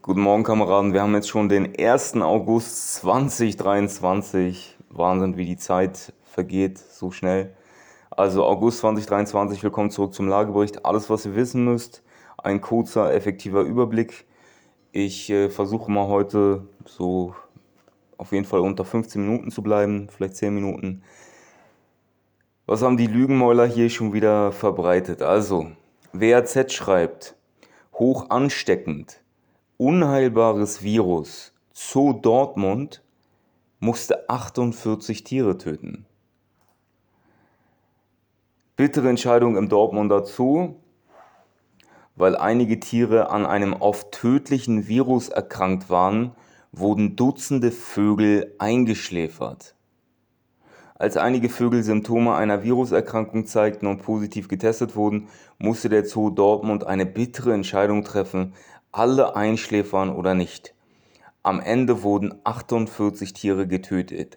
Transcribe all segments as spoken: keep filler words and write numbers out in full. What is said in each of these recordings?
Guten Morgen, Kameraden. Wir haben jetzt schon den ersten August zweitausenddreiundzwanzig. Wahnsinn, wie die Zeit vergeht, so schnell. Also August zweitausenddreiundzwanzig, willkommen zurück zum Lagebericht. Alles, was ihr wissen müsst, ein kurzer, effektiver Überblick. Ich äh, versuche mal heute so auf jeden Fall unter fünfzehn Minuten zu bleiben, vielleicht zehn Minuten. Was haben die Lügenmäuler hier schon wieder verbreitet? Also, W A Z schreibt, hoch ansteckend. Unheilbares Virus. Zoo Dortmund musste achtundvierzig Tiere töten. Bittere Entscheidung im Dortmunder Zoo, weil einige Tiere an einem oft tödlichen Virus erkrankt waren, wurden Dutzende Vögel eingeschläfert. Als einige Vögel Symptome einer Viruserkrankung zeigten und positiv getestet wurden, musste der Zoo Dortmund eine bittere Entscheidung treffen, alle einschläfern oder nicht. Am Ende wurden achtundvierzig Tiere getötet.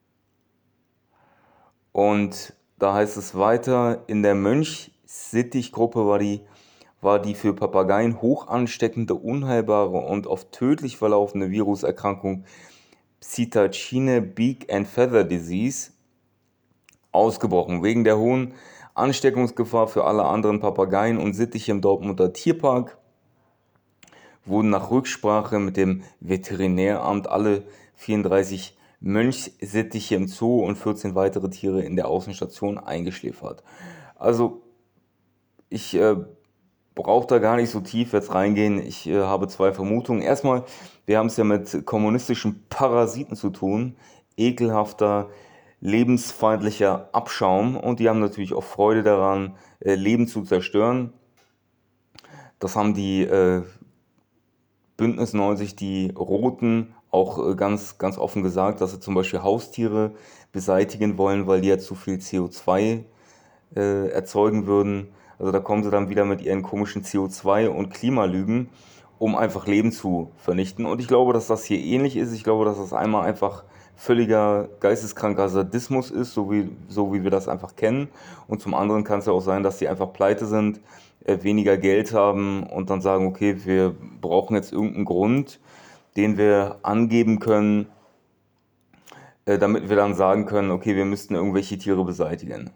Und da heißt es weiter, in der Mönchsittich-Gruppe war die, war die für Papageien hoch ansteckende, unheilbare und oft tödlich verlaufende Viruserkrankung Psittacine Beak and Feather Disease ausgebrochen. Wegen der hohen Ansteckungsgefahr für alle anderen Papageien und Sittiche im Dortmunder Tierpark wurden nach Rücksprache mit dem Veterinäramt alle vierunddreißig Mönchsittiche im Zoo und vierzehn weitere Tiere in der Außenstation eingeschläfert. Also ich äh, brauche da gar nicht so tief jetzt reingehen. Ich äh, habe zwei Vermutungen. Erstmal, wir haben es ja mit kommunistischen Parasiten zu tun. Ekelhafter, lebensfeindlicher Abschaum. Und die haben natürlich auch Freude daran, äh, Leben zu zerstören. Das haben die äh, Bündnis neunzig, die Roten, auch äh, ganz, ganz offen gesagt, dass sie zum Beispiel Haustiere beseitigen wollen, weil die ja zu viel C O zwei äh, erzeugen würden. Also da kommen sie dann wieder mit ihren komischen C O zwei- und Klimalügen, um einfach Leben zu vernichten. Und ich glaube, dass das hier ähnlich ist. Ich glaube, dass das einmal einfach völliger geisteskranker Sadismus ist, so wie, so wie wir das einfach kennen. Und zum anderen kann es ja auch sein, dass die einfach pleite sind, äh, weniger Geld haben und dann sagen, okay, wir brauchen jetzt irgendeinen Grund, den wir angeben können, äh, damit wir dann sagen können, okay, wir müssten irgendwelche Tiere beseitigen.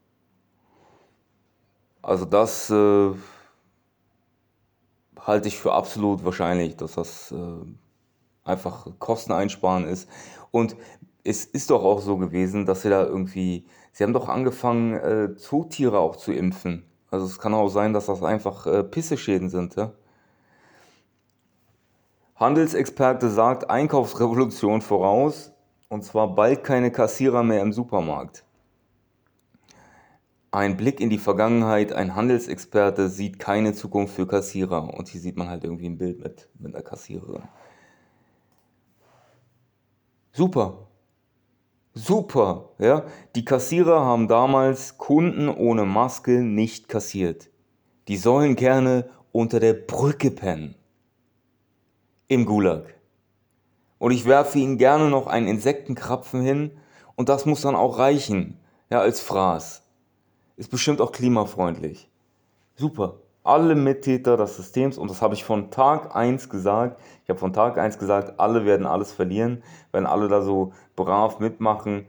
Also das äh, halte ich für absolut wahrscheinlich, dass das äh, einfach Kosten einsparen ist. Und es ist doch auch so gewesen, dass sie da irgendwie, sie haben doch angefangen, äh, Zootiere auch zu impfen. Also es kann auch sein, dass das einfach äh, Pisseschäden sind, ja. Handelsexperte sagt Einkaufsrevolution voraus, und zwar bald keine Kassierer mehr im Supermarkt. Ein Blick in die Vergangenheit, ein Handelsexperte sieht keine Zukunft für Kassierer. Und hier sieht man halt irgendwie ein Bild mit, mit einer Kassiererin. Super, super, ja. Die Kassierer haben damals Kunden ohne Maske nicht kassiert. Die sollen gerne unter der Brücke pennen. Im Gulag. Und ich werfe ihnen gerne noch einen Insektenkrapfen hin und das muss dann auch reichen, ja, als Fraß. Ist bestimmt auch klimafreundlich. Super. Alle Mittäter des Systems, und das habe ich von Tag eins gesagt, ich habe von Tag eins gesagt, alle werden alles verlieren, wenn alle da so brav mitmachen.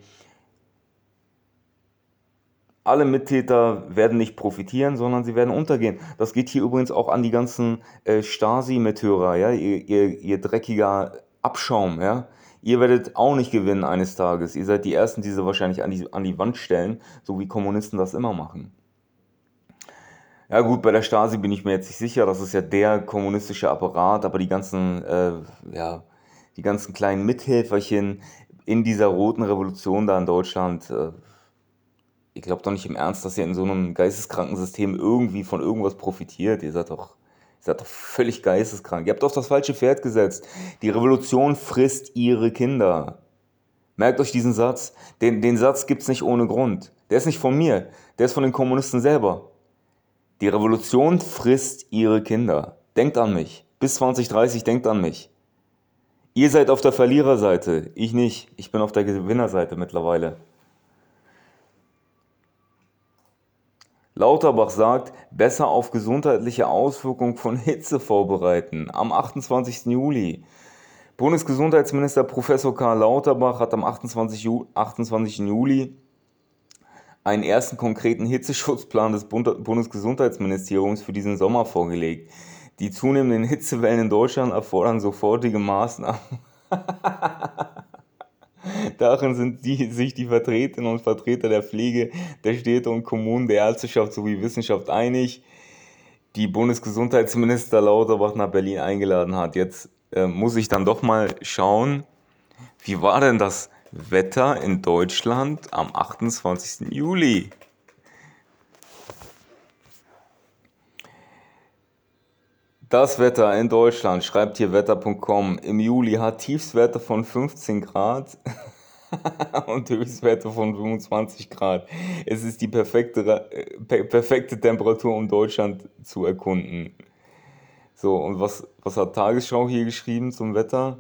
Alle Mittäter werden nicht profitieren, sondern sie werden untergehen. Das geht hier übrigens auch an die ganzen äh, Stasi-Mithörer, ja, ihr, ihr, ihr dreckiger Abschaum, ja. Ihr werdet auch nicht gewinnen eines Tages. Ihr seid die Ersten, die sie wahrscheinlich an die, an die Wand stellen, so wie Kommunisten das immer machen. Ja gut, bei der Stasi bin ich mir jetzt nicht sicher, das ist ja der kommunistische Apparat, aber die ganzen, äh, ja, die ganzen kleinen Mithelferchen in dieser roten Revolution da in Deutschland, äh, ihr glaubt doch nicht im Ernst, dass ihr in so einem geisteskranken System irgendwie von irgendwas profitiert. Ihr seid doch, ihr seid doch völlig geisteskrank. Ihr habt auf das falsche Pferd gesetzt. Die Revolution frisst ihre Kinder. Merkt euch diesen Satz. Den, den Satz gibt's nicht ohne Grund. Der ist nicht von mir. Der ist von den Kommunisten selber. Die Revolution frisst ihre Kinder. Denkt an mich. Bis zwanzig dreißig denkt an mich. Ihr seid auf der Verliererseite. Ich nicht. Ich bin auf der Gewinnerseite mittlerweile. Lauterbach sagt, besser auf gesundheitliche Auswirkungen von Hitze vorbereiten. Am achtundzwanzigsten Juli. Bundesgesundheitsminister Professor Karl Lauterbach hat am achtundzwanzigsten Juli einen ersten konkreten Hitzeschutzplan des Bund- Bundesgesundheitsministeriums für diesen Sommer vorgelegt. Die zunehmenden Hitzewellen in Deutschland erfordern sofortige Maßnahmen. Darin sind die, sich die Vertreterinnen und Vertreter der Pflege, der Städte und Kommunen, der Ärzteschaft sowie Wissenschaft einig, die Bundesgesundheitsminister Lauterbach nach Berlin eingeladen hat. Jetzt äh, muss ich dann doch mal schauen, wie war denn das Wetter in Deutschland am achtundzwanzigsten Juli? Das Wetter in Deutschland, schreibt hier wetter punkt com, im Juli hat Tiefstwerte von fünfzehn Grad und Höchstwerte von fünfundzwanzig Grad. Es ist die perfekte, äh, per- perfekte Temperatur, um Deutschland zu erkunden. So, und was, was hat Tagesschau hier geschrieben zum Wetter?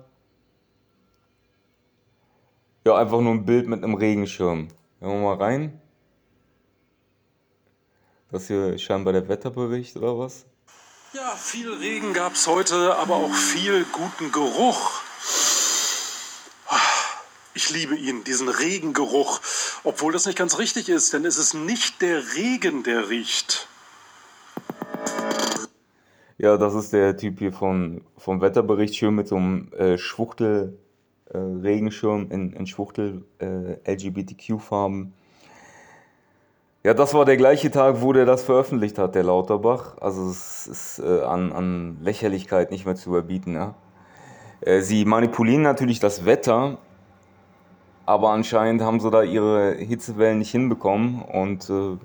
Ja, einfach nur ein Bild mit einem Regenschirm. Hören wir mal rein. Das hier ist scheinbar der Wetterbericht oder was? Ja, viel Regen gab es heute, aber auch viel guten Geruch. Ich liebe ihn, diesen Regengeruch, obwohl das nicht ganz richtig ist, denn es ist nicht der Regen, der riecht. Ja, das ist der Typ hier von, vom Wetterbericht, schön mit so einem äh, Schwuchtel äh, Regenschirm in, in Schwuchtel äh, L G B T Q-Farben. Ja, das war der gleiche Tag, wo der das veröffentlicht hat, der Lauterbach. Also es ist äh, an, an Lächerlichkeit nicht mehr zu überbieten. Ja? Äh, sie manipulieren natürlich das Wetter, aber anscheinend haben sie da ihre Hitzewellen nicht hinbekommen und äh,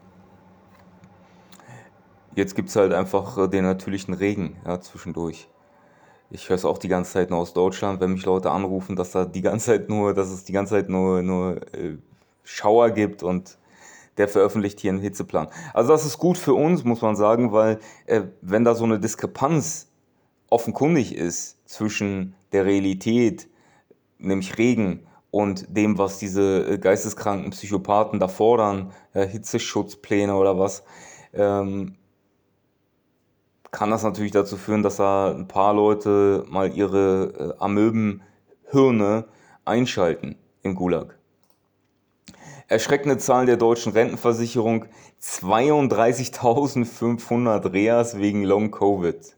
jetzt gibt es halt einfach äh, den natürlichen Regen, ja, zwischendurch. Ich höre es auch die ganze Zeit nur aus Deutschland, wenn mich Leute anrufen, dass da die ganze Zeit nur, dass es die ganze Zeit nur, nur äh, Schauer gibt und der veröffentlicht hier einen Hitzeplan. Also das ist gut für uns, muss man sagen, weil äh, wenn da so eine Diskrepanz offenkundig ist zwischen der Realität, nämlich Regen, und dem, was diese äh, geisteskranken Psychopathen da fordern, äh, Hitzeschutzpläne oder was, ähm, kann das natürlich dazu führen, dass da ein paar Leute mal ihre äh, Amöbenhirne einschalten im Gulag. Erschreckende Zahlen der deutschen Rentenversicherung: zweiunddreißigtausendfünfhundert Reas wegen Long Covid.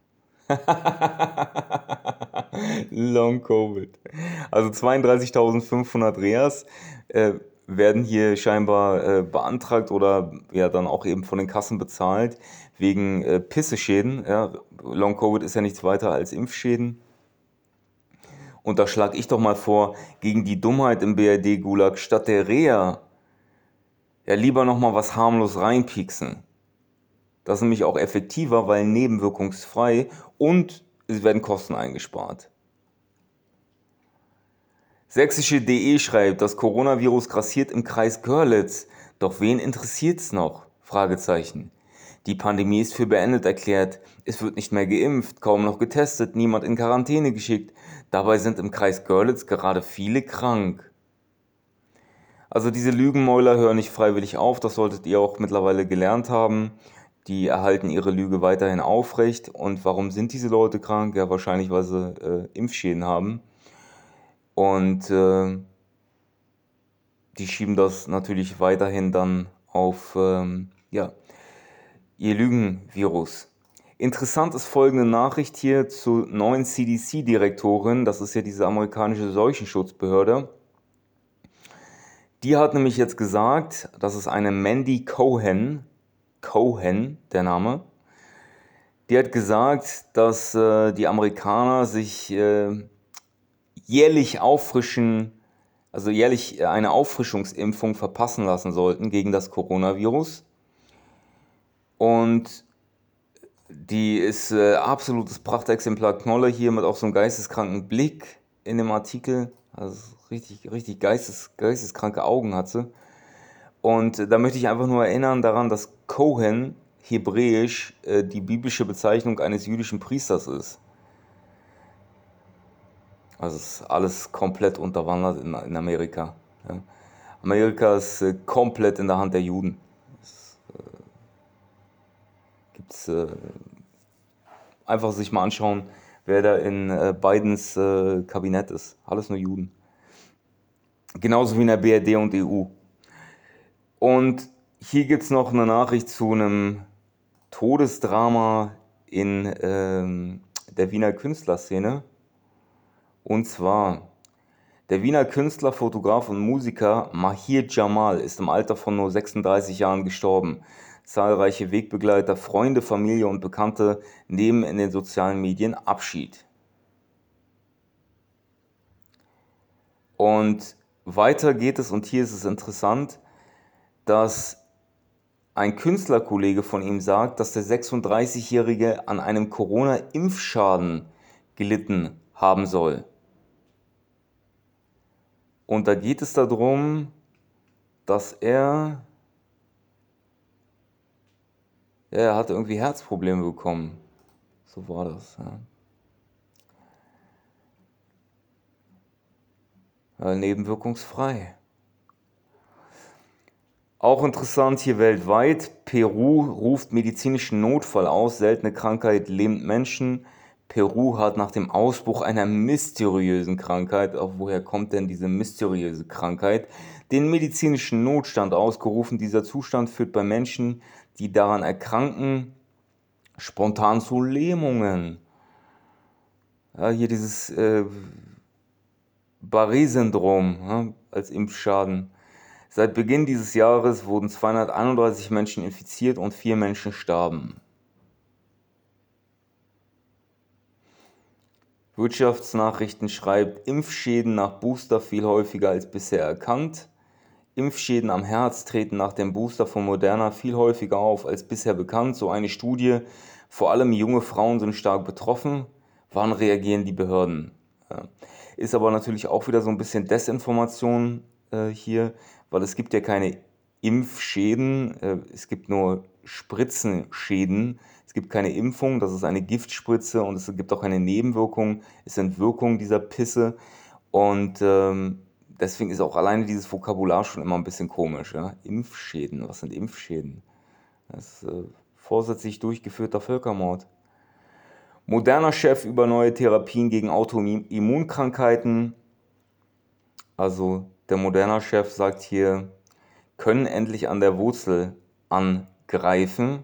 Long Covid. Also zweiunddreißigtausendfünfhundert Reas äh, werden hier scheinbar äh, beantragt oder ja dann auch eben von den Kassen bezahlt wegen äh, Pisseschäden. Ja. Long Covid ist ja nichts weiter als Impfschäden. Und da schlage ich doch mal vor, gegen die Dummheit im B R D-Gulag statt der Reha ja lieber nochmal was harmlos reinpieksen. Das ist nämlich auch effektiver, weil nebenwirkungsfrei und es werden Kosten eingespart. Sächsische.de schreibt, das Coronavirus grassiert im Kreis Görlitz. Doch wen interessiert's noch? Fragezeichen. Die Pandemie ist für beendet erklärt. Es wird nicht mehr geimpft, kaum noch getestet, niemand in Quarantäne geschickt. Dabei sind im Kreis Görlitz gerade viele krank. Also diese Lügenmäuler hören nicht freiwillig auf, das solltet ihr auch mittlerweile gelernt haben. Die erhalten ihre Lüge weiterhin aufrecht. Und warum sind diese Leute krank? Ja, wahrscheinlich, weil sie äh, Impfschäden haben. Und äh, die schieben das natürlich weiterhin dann auf ähm, ja, ihr Lügenvirus. Interessant ist folgende Nachricht hier zur neuen C D C-Direktorin. Das ist ja diese amerikanische Seuchenschutzbehörde. Die hat nämlich jetzt gesagt, das ist eine Mandy Cohen, Cohen, der Name, die hat gesagt, dass äh, die Amerikaner sich äh, jährlich auffrischen, also jährlich eine Auffrischungsimpfung verpassen lassen sollten gegen das Coronavirus. Und die ist äh, absolutes Prachtexemplar Knolle hier mit auch so einem geisteskranken Blick in dem Artikel. Also richtig, richtig geistes, geisteskranke Augen hat sie. Und da möchte ich einfach nur erinnern daran, dass Cohen hebräisch äh, die biblische Bezeichnung eines jüdischen Priesters ist. Also es ist alles komplett unterwandert in, in Amerika. Ja. Amerika ist äh, komplett in der Hand der Juden. gibt's äh, einfach sich mal anschauen, wer da in äh, Bidens äh, Kabinett ist. Alles nur Juden. Genauso wie in der B R D und E U. Und hier gibt es noch eine Nachricht zu einem Todesdrama in ähm, der Wiener Künstlerszene. Und zwar, der Wiener Künstler, Fotograf und Musiker Mahir Jamal ist im Alter von nur sechsunddreißig Jahren gestorben. Zahlreiche Wegbegleiter, Freunde, Familie und Bekannte nehmen in den sozialen Medien Abschied. Und weiter geht es, und hier ist es interessant, dass ein Künstlerkollege von ihm sagt, dass der sechsunddreißigjährige an einem Corona-Impfschaden gelitten haben soll. Und da geht es darum, dass er, ja, er hatte irgendwie Herzprobleme bekommen. So war das. Ja. Ja, nebenwirkungsfrei. Auch interessant hier weltweit, Peru ruft medizinischen Notfall aus, seltene Krankheit lähmt Menschen. Peru hat nach dem Ausbruch einer mysteriösen Krankheit, auch woher kommt denn diese mysteriöse Krankheit, den medizinischen Notstand ausgerufen. Dieser Zustand führt bei Menschen, die daran erkranken, spontan zu Lähmungen. Ja, hier dieses äh, Barré-Syndrom, ja, als Impfschaden. Seit Beginn dieses Jahres wurden zweihunderteinunddreißig Menschen infiziert und vier Menschen starben. Wirtschaftsnachrichten schreibt, Impfschäden nach Booster viel häufiger als bisher erkannt. Impfschäden am Herz treten nach dem Booster von Moderna viel häufiger auf als bisher bekannt. So eine Studie, vor allem junge Frauen sind stark betroffen. Wann reagieren die Behörden? Ja. Ist aber natürlich auch wieder so ein bisschen Desinformation äh, hier, weil es gibt ja keine Impfschäden, äh, es gibt nur Spritzenschäden. Es gibt keine Impfung, das ist eine Giftspritze, und es gibt auch keine Nebenwirkungen. Es sind Wirkungen dieser Pisse, und ähm, deswegen ist auch alleine dieses Vokabular schon immer ein bisschen komisch. Ja? Impfschäden, was sind Impfschäden? Das ist äh, vorsätzlich durchgeführter Völkermord. Moderner Chef über neue Therapien gegen Autoimmunkrankheiten. Also der Moderner Chef sagt hier, können endlich an der Wurzel angreifen.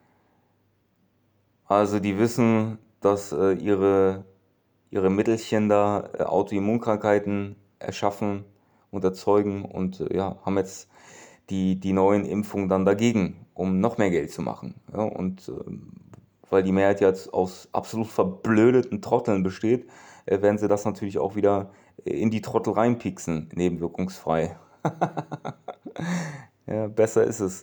Also die wissen, dass äh, ihre, ihre Mittelchen da äh, Autoimmunkrankheiten erschaffen und erzeugen, und äh, ja, haben jetzt die, die neuen Impfungen dann dagegen, um noch mehr Geld zu machen. Ja, und ähm, weil die Mehrheit jetzt aus absolut verblödeten Trotteln besteht, äh, werden sie das natürlich auch wieder äh, in die Trottel reinpixen, nebenwirkungsfrei. Ja, besser ist es.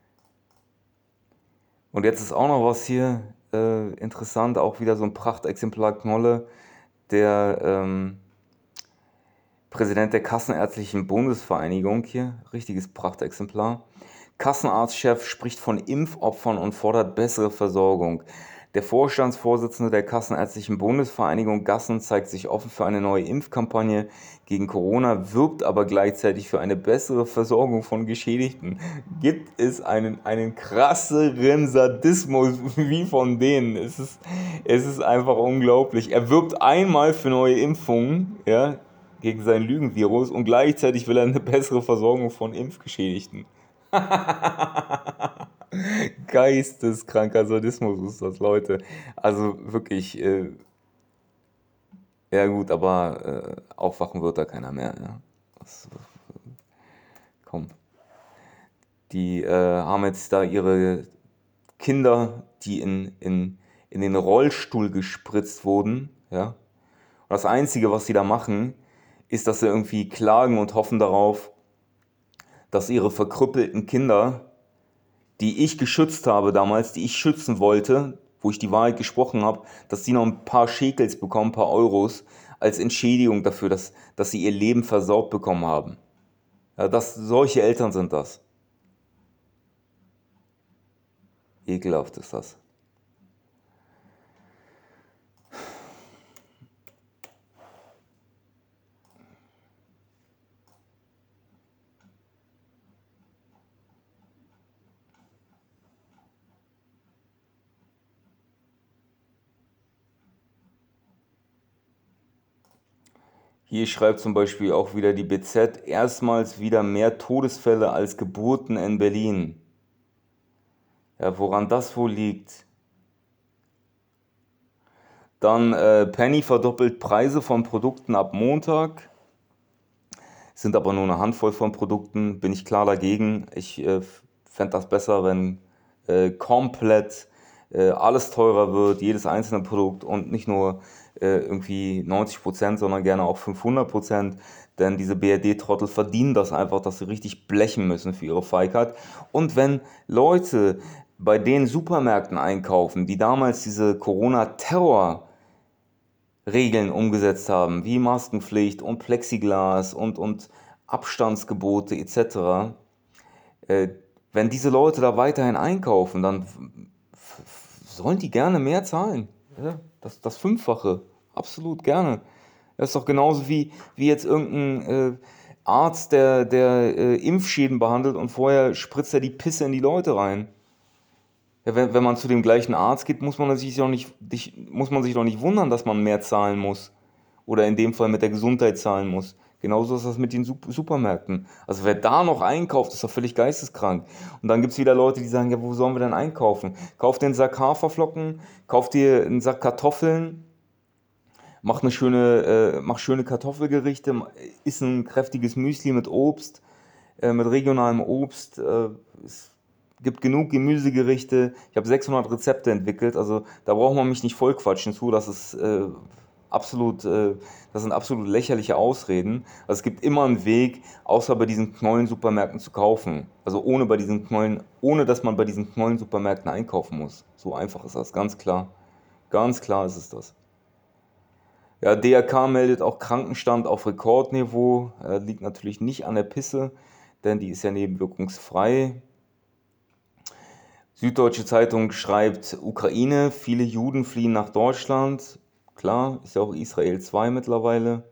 Und jetzt ist auch noch was hier äh, interessant, auch wieder so ein Prachtexemplar Knolle, der ähm, Präsident der Kassenärztlichen Bundesvereinigung hier, richtiges Prachtexemplar. Kassenarztchef spricht von Impfopfern und fordert bessere Versorgung. Der Vorstandsvorsitzende der Kassenärztlichen Bundesvereinigung Gassen zeigt sich offen für eine neue Impfkampagne gegen Corona, wirbt aber gleichzeitig für eine bessere Versorgung von Geschädigten. Gibt es einen, einen krasseren Sadismus wie von denen? Es ist, es ist einfach unglaublich. Er wirbt einmal für neue Impfungen, ja, gegen sein Lügenvirus, und gleichzeitig will er eine bessere Versorgung von Impfgeschädigten. Geisteskranker Sadismus ist das, Leute. Also wirklich, äh, ja gut, aber äh, aufwachen wird da keiner mehr. Ja. Das, komm. Die äh, haben jetzt da ihre Kinder, die in, in, in den Rollstuhl gespritzt wurden. Ja. Und das Einzige, was sie da machen, ist, dass sie irgendwie klagen und hoffen darauf, dass ihre verkrüppelten Kinder, die ich geschützt habe damals, die ich schützen wollte, wo ich die Wahrheit gesprochen habe, dass die noch ein paar Schekels bekommen, ein paar Euros, als Entschädigung dafür, dass, dass sie ihr Leben versaut bekommen haben. Ja, das, solche Eltern sind das. Ekelhaft ist das. Hier schreibt zum Beispiel auch wieder die B Z, erstmals wieder mehr Todesfälle als Geburten in Berlin. Ja, woran das wohl liegt? Dann äh, Penny verdoppelt Preise von Produkten ab Montag. Sind aber nur eine Handvoll von Produkten. Bin ich klar dagegen. Ich äh, fände das besser, wenn äh, komplett äh, alles teurer wird, jedes einzelne Produkt und nicht nur äh, irgendwie neunzig Prozent, sondern gerne auch fünfhundert Prozent. Denn diese B R D-Trottel verdienen das einfach, dass sie richtig blechen müssen für ihre Feigheit. Und wenn Leute bei den Supermärkten einkaufen, die damals diese Corona-Terror Regeln umgesetzt haben, wie Maskenpflicht und Plexiglas und, und Abstandsgebote et cetera. Äh, wenn diese Leute da weiterhin einkaufen, dann f- f- sollen die gerne mehr zahlen. Ja, das, das Fünffache. Absolut gerne. Das ist doch genauso wie, wie jetzt irgendein äh, Arzt, der, der äh, Impfschäden behandelt und vorher spritzt er die Pisse in die Leute rein. Ja, wenn, wenn man zu dem gleichen Arzt geht, muss man sich doch nicht, dich- muss man sich doch nicht wundern, dass man mehr zahlen muss. Oder in dem Fall mit der Gesundheit zahlen muss. Genauso ist das mit den Sup- Supermärkten. Also wer da noch einkauft, ist doch völlig geisteskrank. Und dann gibt es wieder Leute, die sagen, ja, wo sollen wir denn einkaufen? Kauf dir einen Sack Haferflocken, kauf dir einen Sack Kartoffeln, mach eine schöne, äh, mach schöne Kartoffelgerichte, iss ein kräftiges Müsli mit Obst, äh, mit regionalem Obst. Äh, es gibt genug Gemüsegerichte. Ich habe sechshundert Rezepte entwickelt, also da braucht man mich nicht vollquatschen zu. Das ist äh, absolut, äh, das sind absolut lächerliche Ausreden. Also es gibt immer einen Weg, außer bei diesen Knollen-Supermärkten zu kaufen. Also ohne bei diesen Knollen, ohne dass man bei diesen Knollen-Supermärkten einkaufen muss. So einfach ist das, ganz klar. Ganz klar ist es das. Ja, D R K meldet auch Krankenstand auf Rekordniveau. Äh, liegt natürlich nicht an der Pisse, denn die ist ja nebenwirkungsfrei. Süddeutsche Zeitung schreibt, Ukraine, viele Juden fliehen nach Deutschland. Klar, ist ja auch Israel zwei mittlerweile.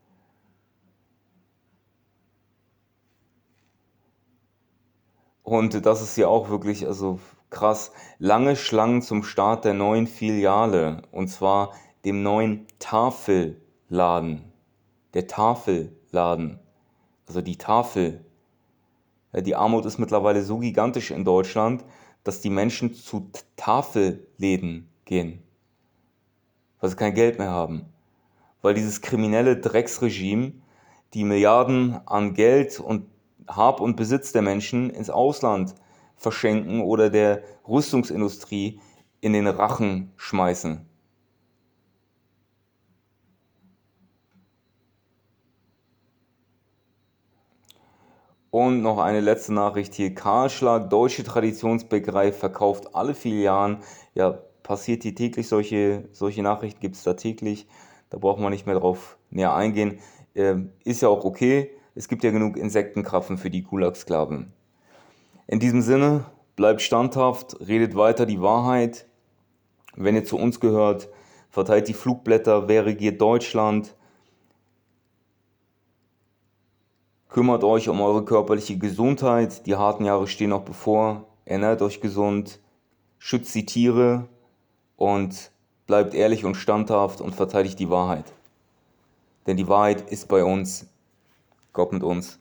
Und das ist ja auch wirklich, also krass, lange Schlangen zum Start der neuen Filiale. Und zwar dem neuen Tafelladen. Der Tafelladen. Also die Tafel. Ja, die Armut ist mittlerweile so gigantisch in Deutschland, dass die Menschen zu T- Tafelläden gehen, weil sie kein Geld mehr haben. Weil dieses kriminelle Drecksregime die Milliarden an Geld und Hab und Besitz der Menschen ins Ausland verschenken oder der Rüstungsindustrie in den Rachen schmeißen. Und noch eine letzte Nachricht hier. Kahlschlag, deutsche Traditionsbäckerei verkauft alle Filialen. Ja, passiert hier täglich, solche, solche Nachrichten gibt es da täglich. Da braucht man nicht mehr drauf näher eingehen. Ähm, ist ja auch okay. Es gibt ja genug Insektenkrapfen für die Gulagsklaven. In diesem Sinne, bleibt standhaft, redet weiter die Wahrheit. Wenn ihr zu uns gehört, verteilt die Flugblätter, wer regiert Deutschland. Kümmert euch um eure körperliche Gesundheit, die harten Jahre stehen noch bevor. Ernährt euch gesund, schützt die Tiere und bleibt ehrlich und standhaft und verteidigt die Wahrheit. Denn die Wahrheit ist bei uns. Gott mit uns.